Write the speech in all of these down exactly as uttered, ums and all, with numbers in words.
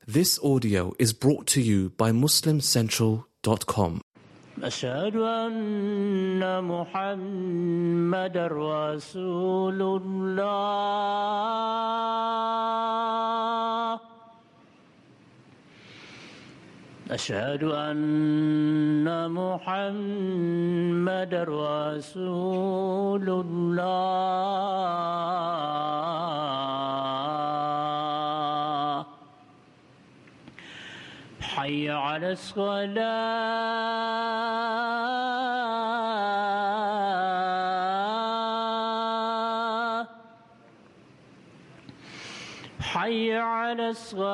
This audio is brought to you by muslim central dot com. أشهد أن محمد رسول الله أشهد أن محمد رسول الله حي على الصلاة حي على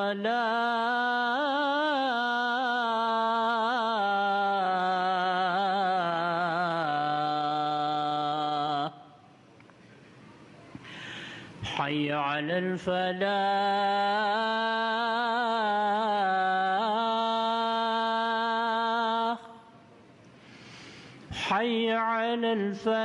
الصلاة حي على الفلاح حي على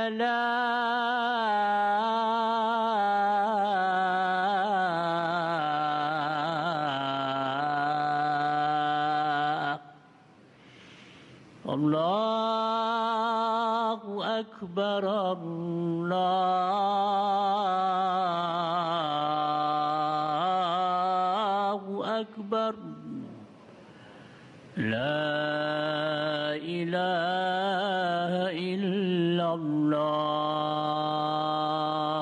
الفلاح الله أكبر الله أكبر لا إله إلا الله.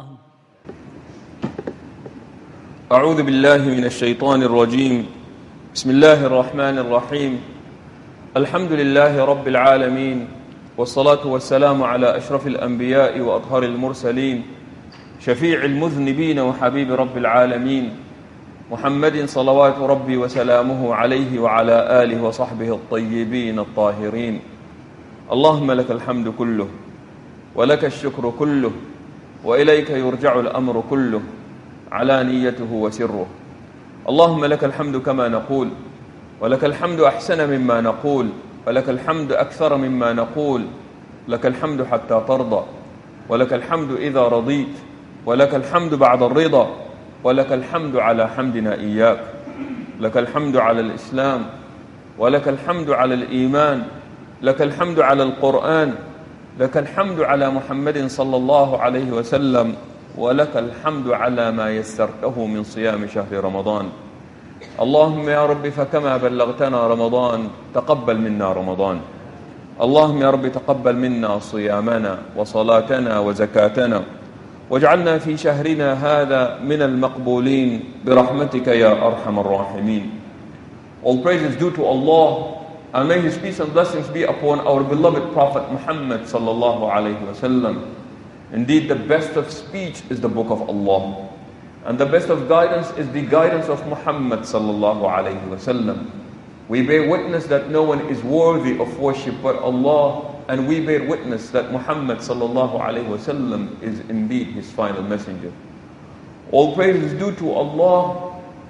أعوذ بالله من الشيطان الرجيم. بسم الله الرحمن الرحيم. الحمد لله رب العالمين، والصلاة والسلام على أشرف الأنبياء وأطهر المرسلين، شفيع المذنبين وحبيب رب العالمين، محمد صلوات ربي وسلامه عليه وعلى آله وصحبه الطيبين الطاهرين. اللهم لك الحمد كله ولك الشكر كله وإليك يرجع الأمر كله علانيته وسره. اللهم لك الحمد كما نقول، ولك الحمد أحسن مما نقول، ولك الحمد أكثر مما نقول، لك الحمد حتى ترضى، ولك الحمد إذا رضيت، ولك الحمد بعد الرضا، ولك الحمد على حمدنا إياك. لك الحمد على الإسلام، ولك الحمد على الإيمان، لك الحمد على القرآن، لك الحمد على محمد صلى الله عليه وسلم، ولك الحمد على ما يسرته من صيام شهر رمضان. اللهم يا رب فكما بلغتنا رمضان تقبل منا رمضان. اللهم يا رب تقبل منا صيامنا وصلاتنا وزكاتنا، واجعلنا في شهرنا هذا من المقبولين برحمتك يا أرحم الراحمين. All praise is due to Allah, and may His peace and blessings be upon our beloved Prophet Muhammad sallallahu alayhi wa sallam. Indeed, the best of speech is the book of Allah, and the best of guidance is the guidance of Muhammad sallallahu alayhi wa sallam. We bear witness that no one is worthy of worship but Allah, and we bear witness that Muhammad sallallahu alayhi wa sallam is indeed his final messenger. All praise is due to Allah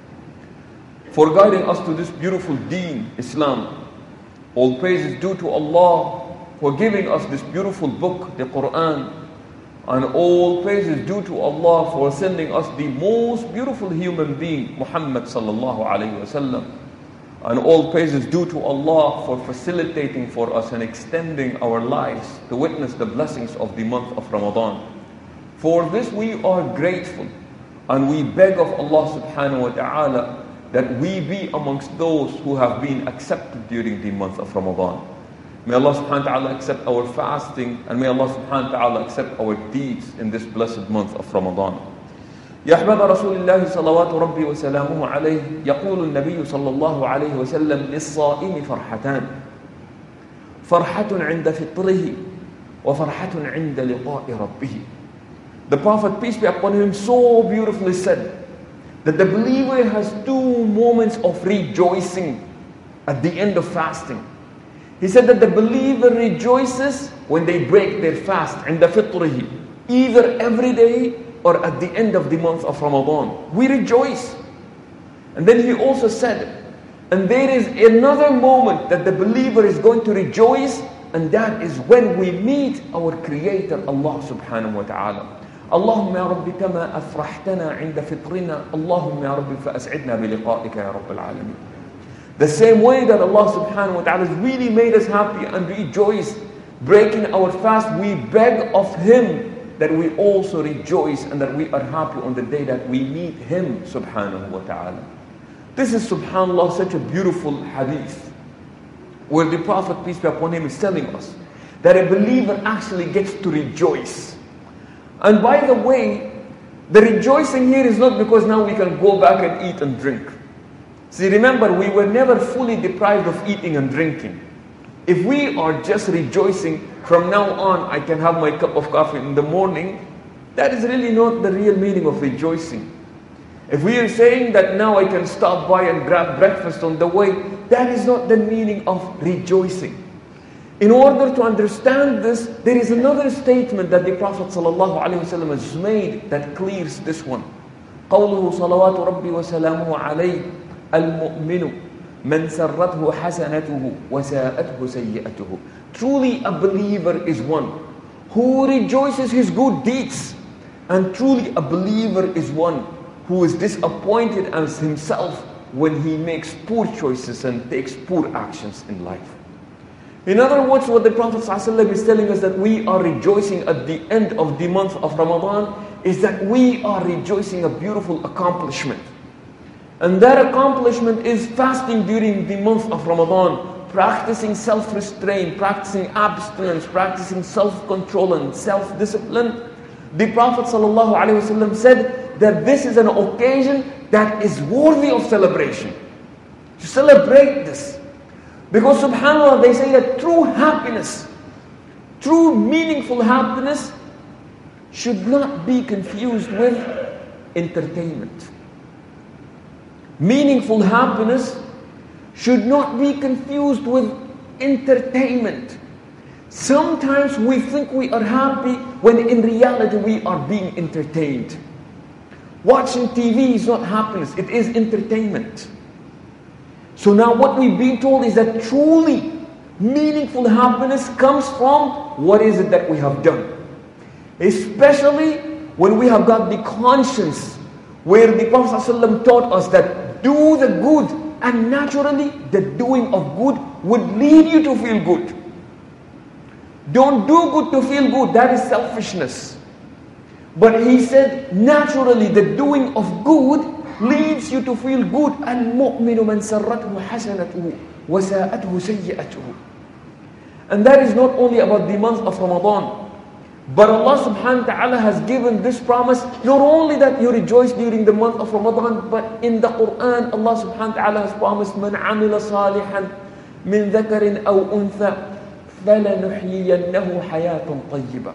for guiding us to this beautiful deen, Islam. All praise is due to Allah for giving us this beautiful book, the Quran. And all praise is due to Allah for sending us the most beautiful human being, Muhammad sallallahu alayhi wa sallam. And all praise is due to Allah for facilitating for us and extending our lives to witness the blessings of the month of Ramadan. For this we are grateful, and we beg of Allah subhanahu wa ta'ala that we be amongst those who have been accepted during the month of Ramadan. May Allah subhanahu wa ta'ala accept our fasting, and may Allah subhanahu wa ta'ala accept our deeds in this blessed month of Ramadan. يا أحباب رسول الله صلوات ربي وسلامه عليه، يقول النبي صلى الله عليه وسلم: للصائم فرحتان، فرحة عند فطره وفرحة عند لقاء ربه. The Prophet, peace be upon him, so beautifully said that the believer has two moments of rejoicing at the end of fasting. He said that the believer rejoices when they break their fast عند فطره, either every day or at the end of the month of Ramadan. We rejoice. And then he also said, and there is another moment that the believer is going to rejoice, and that is when we meet our Creator Allah subhanahu wa ta'ala. اللهم يا رب كما أفرحتنا عند فطرنا اللهم يا رب فأسعدنا بلقائك يا رب العالمين. The same way that Allah subhanahu wa ta'ala has really made us happy and rejoice breaking our fast, we beg of Him that we also rejoice and that we are happy on the day that we meet Him subhanahu wa ta'ala. This is subhanallah such a beautiful hadith where the Prophet, peace be upon him, is telling us that a believer actually gets to rejoice. And by the way, the rejoicing here is not because now we can go back and eat and drink. See, remember, we were never fully deprived of eating and drinking. If we are just rejoicing, from now on I can have my cup of coffee in the morning, that is really not the real meaning of rejoicing. If we are saying that now I can stop by and grab breakfast on the way, that is not the meaning of rejoicing. In order to understand this, there is another statement that the Prophet ﷺ has made that clears this one. قوله صلوات ربي وسلامه عليه المؤمن من سرته حسنته وساءته سيئته. Truly a believer is one who rejoices his good deeds, and truly a believer is one who is disappointed as himself when he makes poor choices and takes poor actions in life. In other words, what the Prophet ﷺ is telling us that we are rejoicing at the end of the month of Ramadan is that we are rejoicing a beautiful accomplishment. And that accomplishment is fasting during the month of Ramadan, practicing self-restraint, practicing abstinence, practicing self-control and self-discipline. The Prophet ﷺ said that this is an occasion that is worthy of celebration. To celebrate this. Because subhanAllah, they say that true happiness, true meaningful happiness should not be confused with entertainment. Meaningful happiness should not be confused with entertainment. Sometimes we think we are happy when in reality we are being entertained. Watching T V is not happiness, it is entertainment. So now what we've been told is that truly meaningful happiness comes from what is it that we have done. Especially when we have got the conscience, where the Prophet ﷺ taught us that do the good, and naturally the doing of good would lead you to feel good. Don't do good to feel good, that is selfishness. But he said naturally the doing of good leads you to feel good. Al-mu'minu man sarrathu hasanatuhu wa sa'atuhu sayyi'atuhu. And that is not only about the month of Ramadan, but Allah subhanahu wa ta'ala has given this promise, not only that you rejoice during the month of Ramadan, but in the Quran Allah subhanahu wa ta'ala has promised man amila salihan min dhakarin aw untha falanuhyiyannahu hayatan tayyiba.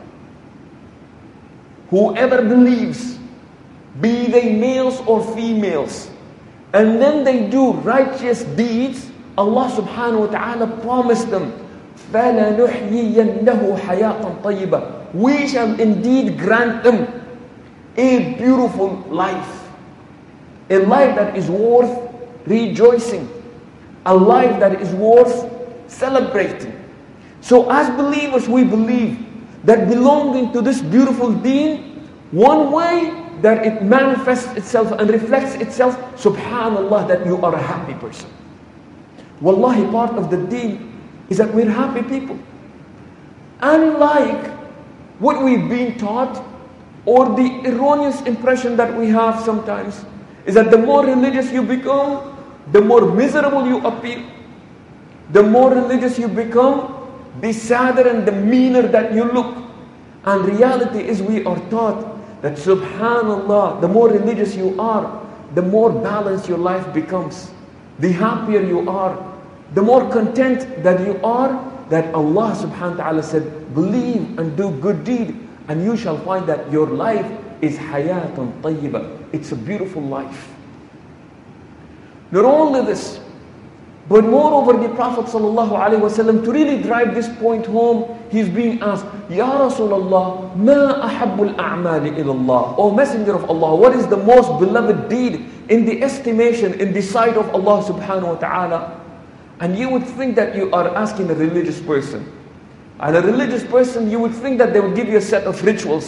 Whoever believes, be they males or females, and then they do righteous deeds, Allah subhanahu wa ta'ala promised them, فَلَنُحْيِيَنَّهُ حَيَاةً طَيِّبًا. We shall indeed grant them a beautiful life. A life that is worth rejoicing. A life that is worth celebrating. So as believers we believe that belonging to this beautiful deen, one way that it manifests itself and reflects itself, subhanallah, that you are a happy person. Wallahi, part of the deen is that we're happy people. Unlike what we've been taught, or the erroneous impression that we have sometimes, is that the more religious you become, the more miserable you appear. The more religious you become, the sadder and the meaner that you look. And reality is we are taught that subhanallah, the more religious you are, the more balanced your life becomes. The happier you are, the more content that you are, that Allah subhanahu wa ta'ala said, believe and do good deed, and you shall find that your life is hayatun tayyiba. It's a beautiful life. Not only this, but moreover the Prophet sallallahu alaihi wasallam, to really drive this point home, he's being asked, Ya Rasulullah, ma ahabbul a'mali ilallah. O Messenger of Allah, what is the most beloved deed in the estimation, in the sight of Allah subhanahu wa ta'ala? And you would think that you are asking a religious person. And a religious person, you would think that they would give you a set of rituals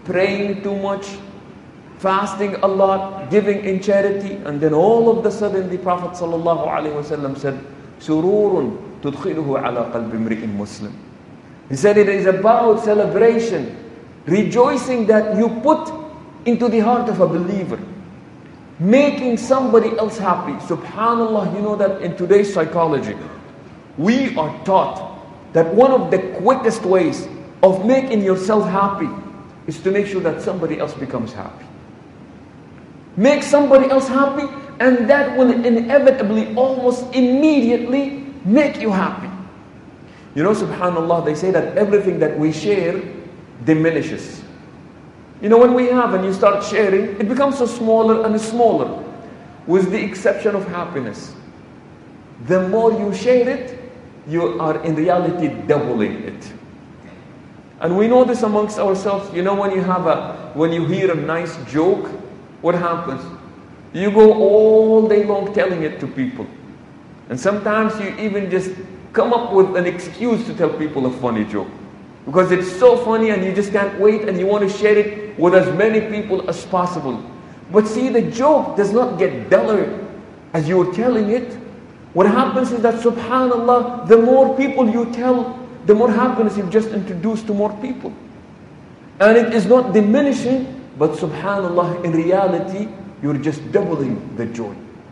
praying too much, fasting a lot, giving in charity, and then all of the sudden the Prophet ﷺ said, "Sururun tudkhiluhu ala qalbi imri'in Muslim." He said it is about celebration, rejoicing that you put into the heart of a believer, making somebody else happy. Subhanallah, you know that in today's psychology, we are taught that one of the quickest ways of making yourself happy is to make sure that somebody else becomes happy. Make somebody else happy, and that will inevitably, almost immediately, make you happy. You know, subhanallah, they say that everything that we share diminishes. You know, when we have and you start sharing, it becomes so smaller and smaller, with the exception of happiness. The more you share it, you are in reality doubling it. And we know this amongst ourselves. You know, when you have a, when you hear a nice joke, what happens? You go all day long telling it to people. And sometimes you even just come up with an excuse to tell people a funny joke. Because it's so funny and you just can't wait and you want to share it with as many people as possible. But see, the joke does not get duller as you're telling it. What happens is that, subhanallah, the more people you tell, the more happiness you've just introduced to more people. And it is not diminishing, but subhanallah, in reality, you're just doubling the joy.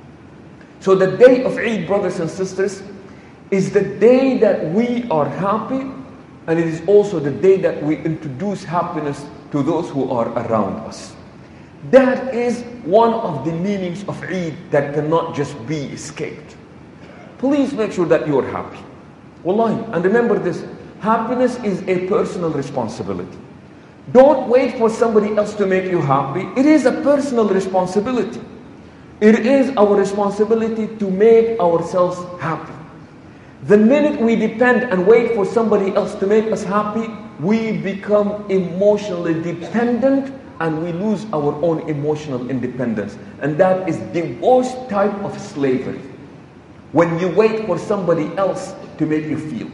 So the day of Eid, brothers and sisters, is the day that we are happy, and it is also the day that we introduce happiness to those who are around us. That is one of the meanings of Eid that cannot just be escaped. Please make sure that you are happy. Wallahi, and remember this, happiness is a personal responsibility. Don't wait for somebody else to make you happy. It is a personal responsibility. It is our responsibility to make ourselves happy. The minute we depend and wait for somebody else to make us happy, we become emotionally dependent and we lose our own emotional independence. And that is the worst type of slavery. When you wait for somebody else to make you feel.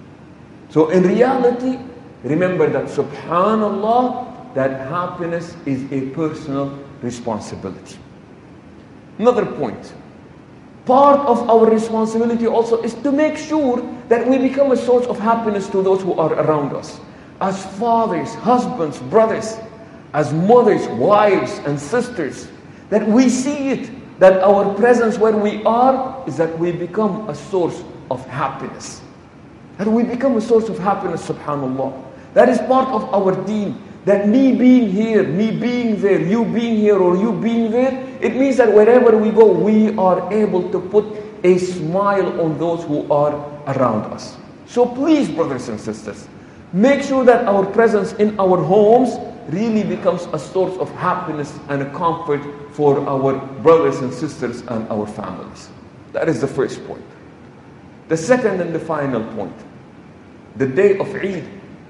So in reality, remember that, subhanallah, that happiness is a personal responsibility. Another point. Part of our responsibility also is to make sure that we become a source of happiness to those who are around us. As fathers, husbands, brothers, as mothers, wives, and sisters, that we see it, that our presence where we are is that we become a source of happiness. That we become a source of happiness, subhanallah. That is part of our deen. That me being here, me being there, you being here or you being there, it means that wherever we go, we are able to put a smile on those who are around us. So please, brothers and sisters, make sure that our presence in our homes really becomes a source of happiness and a comfort for our brothers and sisters and our families. That is the first point. The second and the final point. The day of Eid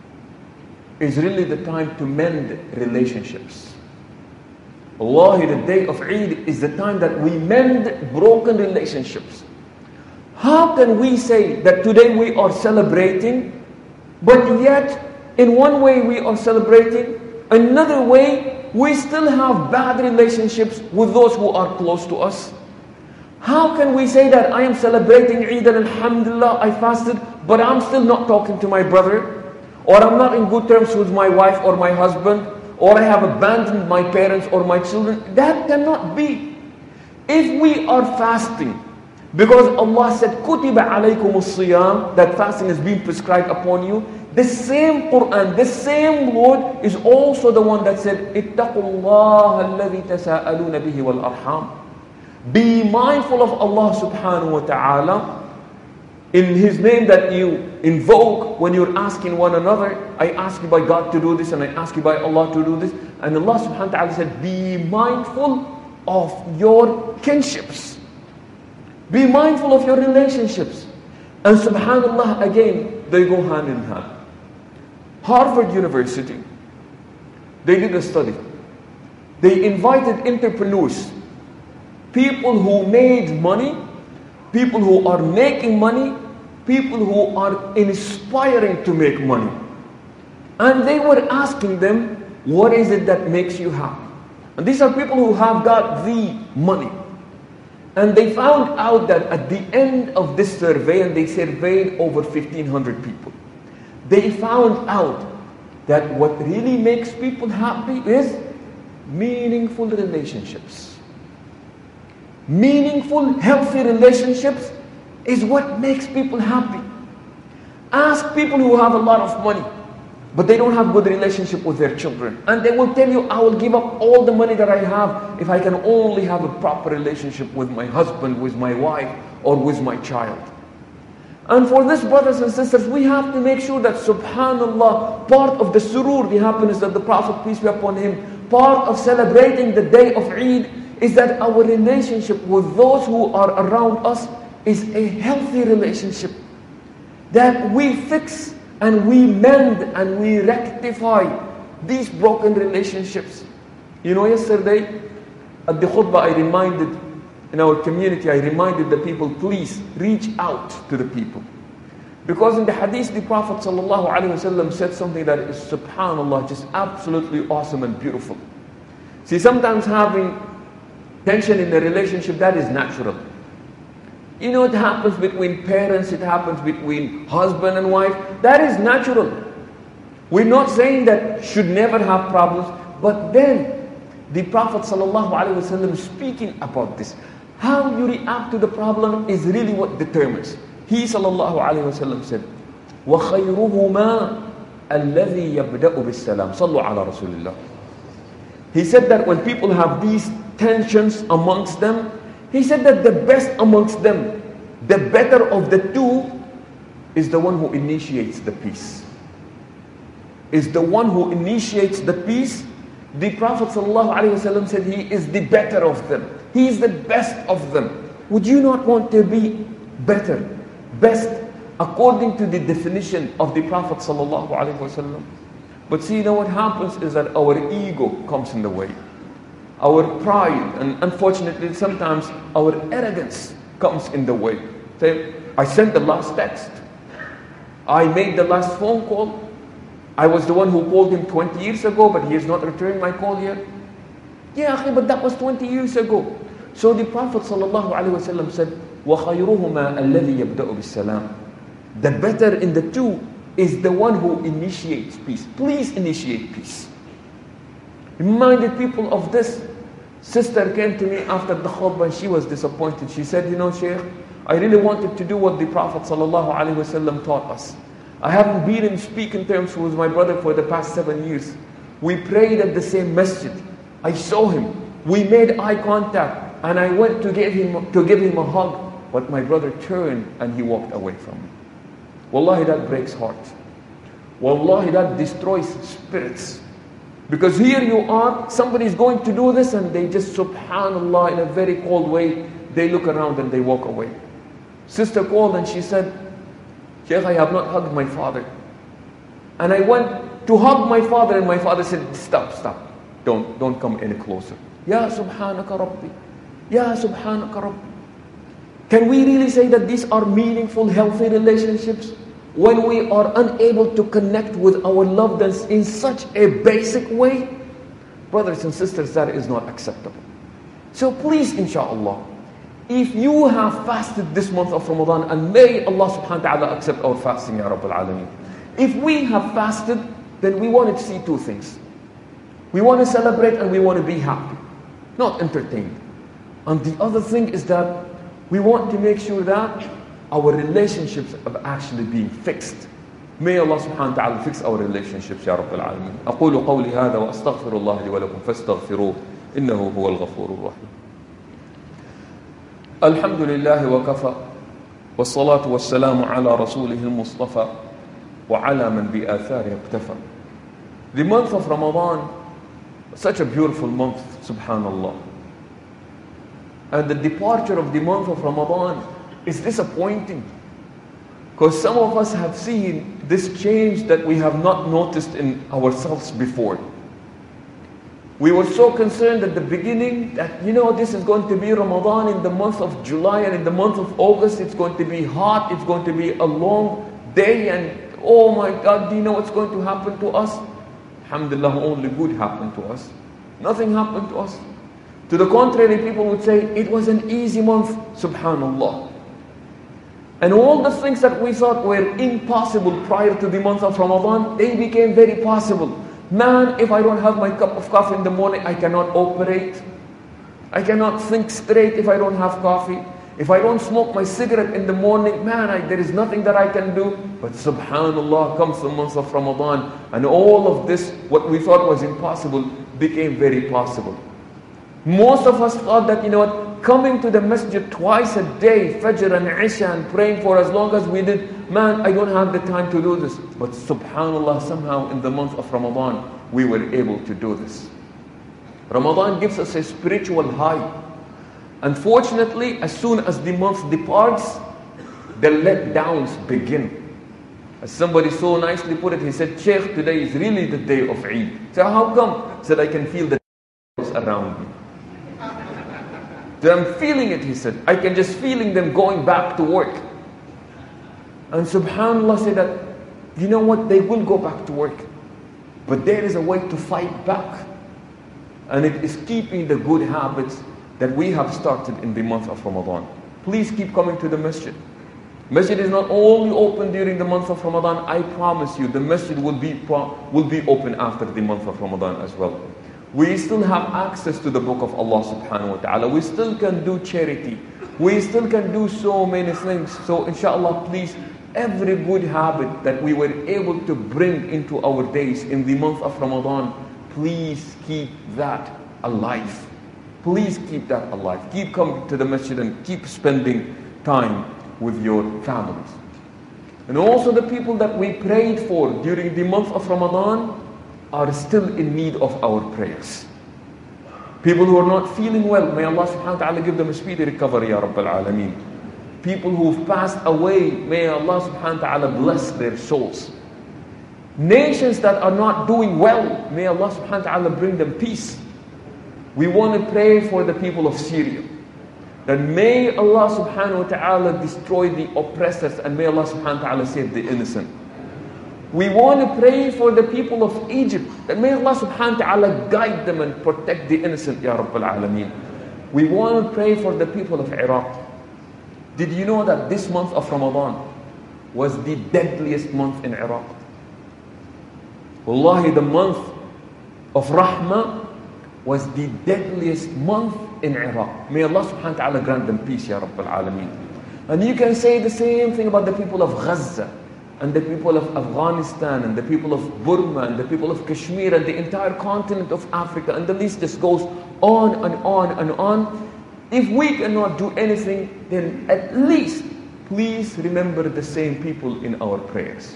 is really the time to mend relationships. Wallahi, the day of Eid is the time that we mend broken relationships. How can we say that today we are celebrating, but yet in one way we are celebrating, another way we still have bad relationships with those who are close to us? How can we say that I am celebrating Eid and alhamdulillah I fasted, but I'm still not talking to my brother? Or I'm not in good terms with my wife or my husband, or I have abandoned my parents or my children? That cannot be. If we are fasting, because Allah said, كُتِبَ عَلَيْكُمُ الصِّيَامِ, that fasting is being prescribed upon you, the same Quran, the same Lord is also the one that said, اتَّقُوا اللَّهَ الَّذِي تَسَاءَلُونَ بِهِ وَالْأَرْحَامِ. Be mindful of Allah subhanahu wa ta'ala in His name that you invoke when you're asking one another. I ask you by God to do this, and I ask you by Allah to do this. And Allah subhanahu wa ta'ala said, be mindful of your kinships. Be mindful of your relationships. And subhanallah, again, they go hand in hand. Harvard University, they did a study. They invited entrepreneurs, people who made money, people who are making money, people who are inspiring to make money. And they were asking them, What is it that makes you happy? And these are people who have got the money. And they found out that at the end of this survey, and they surveyed over fifteen hundred people, they found out that what really makes people happy is meaningful relationships. Meaningful, healthy relationships is what makes people happy. Ask people who have a lot of money, but they don't have good relationship with their children. And they will tell you, I will give up all the money that I have if I can only have a proper relationship with my husband, with my wife, or with my child. And for this, brothers and sisters, we have to make sure that, subhanallah, part of the surur, the happiness that the Prophet, peace be upon him, part of celebrating the day of Eid is that our relationship with those who are around us is a healthy relationship. That we fix and we mend and we rectify these broken relationships. You know, yesterday at the khutbah I reminded, in our community, I reminded the people, please reach out to the people. Because in the hadith, the Prophet ﷺ said something that is, subhanallah, just absolutely awesome and beautiful. See, sometimes having tension in the relationship, that is natural. You know, it happens between parents, it happens between husband and wife. That is natural. We're not saying that should never have problems, but then the Prophet ﷺ is speaking about this. How you react to the problem is really what determines. He ﷺ said, وَخَيْرُهُمَا الَّذِي يَبْدَأُ بِالسَّلَامِ صَلُّوا عَلَى رَسُولِ اللَّهِ. He said that when people have these tensions amongst them, he said that the best amongst them, the better of the two, is the one who initiates the peace. Is the one who initiates the peace. The Prophet ﷺ said he is the better of them. He is the best of them. Would you not want to be better, best, according to the definition of the Prophet ﷺ? But see, you know what happens is that our ego comes in the way. Our pride, and unfortunately sometimes our arrogance comes in the way. Say, I sent the last text. I made the last phone call. I was the one who called him twenty years ago, but he has not returned my call yet. Yeah, but that was twenty years ago. So the Prophet ﷺ said, وَخَيْرُهُمَا الَّذِي يَبْدَأُ بِالسَّلَامِ. The better in the two is the one who initiates peace. Please initiate peace. Reminded people of this. Sister came to me after the khutbah and she was disappointed. She said, you know, Shaykh, I really wanted to do what the Prophet ﷺ taught us. I haven't been in speaking terms with my brother for the past seven years. We prayed at the same masjid. I saw him. We made eye contact and I went to give him, to give him a hug. But my brother turned and he walked away from me. Wallahi, that breaks hearts. Wallahi, that destroys spirits. Because here you are, somebody's going to do this and they just, subhanallah, in a very cold way, they look around and they walk away. Sister called and she said, Shaykh, I have not hugged my father. And I went to hug my father and my father said, stop, stop. Don't, don't come any closer. Ya subhanaka rabbi. Ya subhanaka rabbi. Can we really say that these are meaningful, healthy relationships? When we are unable to connect with our loved ones in such a basic way? Brothers and sisters, that is not acceptable. So please, inshallah, if you have fasted this month of Ramadan, and may Allah subhanahu wa ta'ala accept our fasting, Ya Rabbil Alameen. If we have fasted, then we want to see two things. We want to celebrate and we want to be happy, not entertained. And the other thing is that we want to make sure that our relationships are actually being fixed. May Allah subhanahu wa ta'ala fix our relationships, Ya Rabbil Alameen. أقول قولي هذا وأستغفر الله لي ولكم فاستغفروه إنه هو الغفور الرحيم. الحمد لله وكفى والصلاة والسلام على رسوله المصطفى وعلى من بآثاره اقتفى. The month of Ramadan, such a beautiful month, subhanallah. And the departure of the month of Ramadan is disappointing. Because some of us have seen this change that we have not noticed in ourselves before. We were so concerned at the beginning that, you know, this is going to be Ramadan in the month of July, and in the month of August it's going to be hot, it's going to be a long day, and oh my God, do you know what's going to happen to us? Alhamdulillah, only good happened to us. Nothing happened to us. To the contrary, people would say, it was an easy month, subhanallah. And all the things that we thought were impossible prior to the month of Ramadan, they became very possible. Man, if I don't have my cup of coffee in the morning, I cannot operate. I cannot think straight if I don't have coffee. If I don't smoke my cigarette in the morning, man, I, there is nothing that I can do. But subhanallah, comes the month of Ramadan, and all of this, what we thought was impossible, became very possible. Most of us thought that, you know what, coming to the masjid twice a day, Fajr and Isha, and praying for as long as we did, man, I don't have the time to do this. But subhanallah, somehow in the month of Ramadan, we were able to do this. Ramadan gives us a spiritual high. Unfortunately, as soon as the month departs, the letdowns begin. As somebody so nicely put it, he said, Sheikh, today is really the day of Eid. So how come? He said, I can feel the around me. So I'm feeling it, he said. I can just feeling them going back to work. And subhanallah said that, you know what, they will go back to work. But there is a way to fight back. And it is keeping the good habits that we have started in the month of Ramadan. Please keep coming to the masjid. Masjid is not only open during the month of Ramadan, I promise you, the masjid will be, will be open after the month of Ramadan as well. We still have access to the book of Allah subhanahu wa ta'ala. We still can do charity. We still can do so many things. So inshallah, please, every good habit that we were able to bring into our days in the month of Ramadan, please keep that alive. Please keep that alive. Keep coming to the masjid and keep spending time with your families. And also the people that we prayed for during the month of Ramadan are still in need of our prayers. People who are not feeling well, may Allah subhanahu wa ta'ala give them a speedy recovery, Ya Rabbil Alameen. People who've passed away, may Allah subhanahu wa ta'ala bless their souls. Nations that are not doing well, may Allah subhanahu wa ta'ala bring them peace. We want to pray for the people of Syria, that may Allah subhanahu wa ta'ala destroy the oppressors, and may Allah subhanahu wa ta'ala save the innocent. We want to pray for the people of Egypt, that may Allah subhanahu wa ta'ala guide them and protect the innocent, Ya Rabbil Alameen. We want to pray for the people of Iraq. Did you know that this month of Ramadan was the deadliest month in Iraq? Wallahi, the month of Rahmah was the deadliest month in Iraq. May Allah subhanahu wa ta'ala grant them peace, Ya Rabbil Alameen. And you can say the same thing about the people of Gaza, and the people of Afghanistan, and the people of Burma, and the people of Kashmir, and the entire continent of Africa, and the list just goes on and on and on. If we cannot do anything, then at least please remember the same people in our prayers.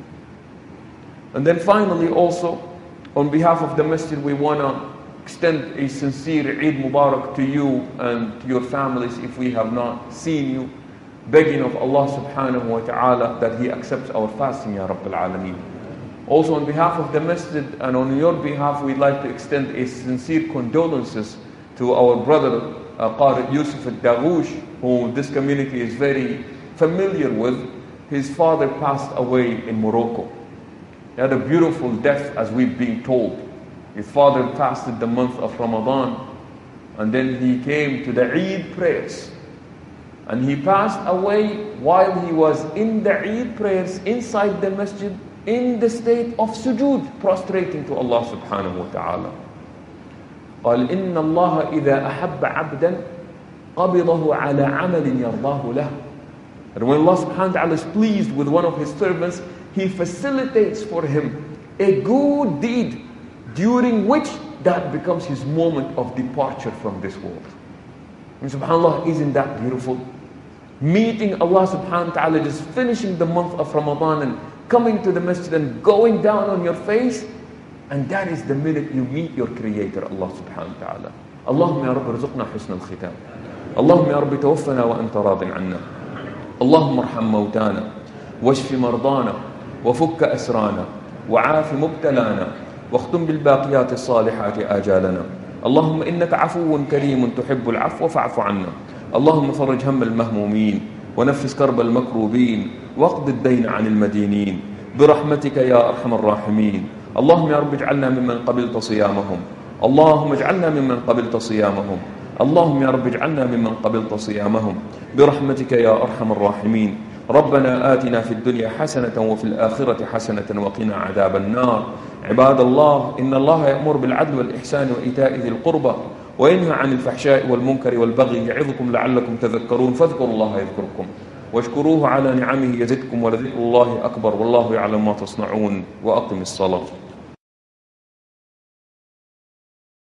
And then finally also, on behalf of the masjid, we want to extend a sincere Eid Mubarak to you and to your families if we have not seen you, begging of Allah subhanahu wa ta'ala that He accepts our fasting, Ya Rabbil Alameen. Also on behalf of the masjid and on your behalf, we'd like to extend a sincere condolences to our brother uh, Qari Yusuf al-Daghoush, who this community is very familiar with. His father passed away in Morocco. He had a beautiful death, as we've been told. His father fasted the month of Ramadan, and then he came to the Eid prayers. And he passed away while he was in the Eid prayers inside the masjid, in the state of sujood, prostrating to Allah subhanahu wa ta'ala. قال إن الله إذا أحب عبدا قبضه على عمل يرضاه له. And when Allah subhanahu wa ta'ala is pleased with one of His servants, He facilitates for him a good deed, during which that becomes his moment of departure from this world. And subhanAllah, isn't that beautiful? Meeting Allah subhanahu wa ta'ala, just finishing the month of Ramadan and coming to the masjid and going down on your face, and that is the minute you meet your Creator, Allah subhanahu wa ta'ala. Allahumma ya Rabbi rzuqna husn al-khitam. Allahumma ya Rabbi tawaffana wa anta radin anna. Allahumma arham mawtana, washfi mardana, وفك أسرانا وعاف مبتلانا واختم بالباقيات الصالحات آجالنا. اللهم إنك عفو كريم تحب العفو فاعف عنا. اللهم فرج هم المهمومين ونفس كرب المكروبين واقض الدين عن المدينين برحمتك يا أرحم الراحمين. اللهم يا رب اجعلنا ممن قبلت صيامهم، اللهم اجعلنا ممن قبلت صيامهم، اللهم يا رب اجعلنا ممن قبلت صيامهم برحمتك يا أرحم الراحمين. ربنا آتنا في الدنيا حسنة وفي الآخرة حسنة وقنا عذاب النار. عباد الله، إن الله يأمر بالعدل والإحسان وإيتاء ذي القربى وينهى عن الفحشاء والمنكر والبغي يعظكم لعلكم تذكرون، فاذكروا الله يذكركم واشكروه على نعمه يزدكم ولذكر الله أكبر والله يعلم ما تصنعون. وأقم الصلاة.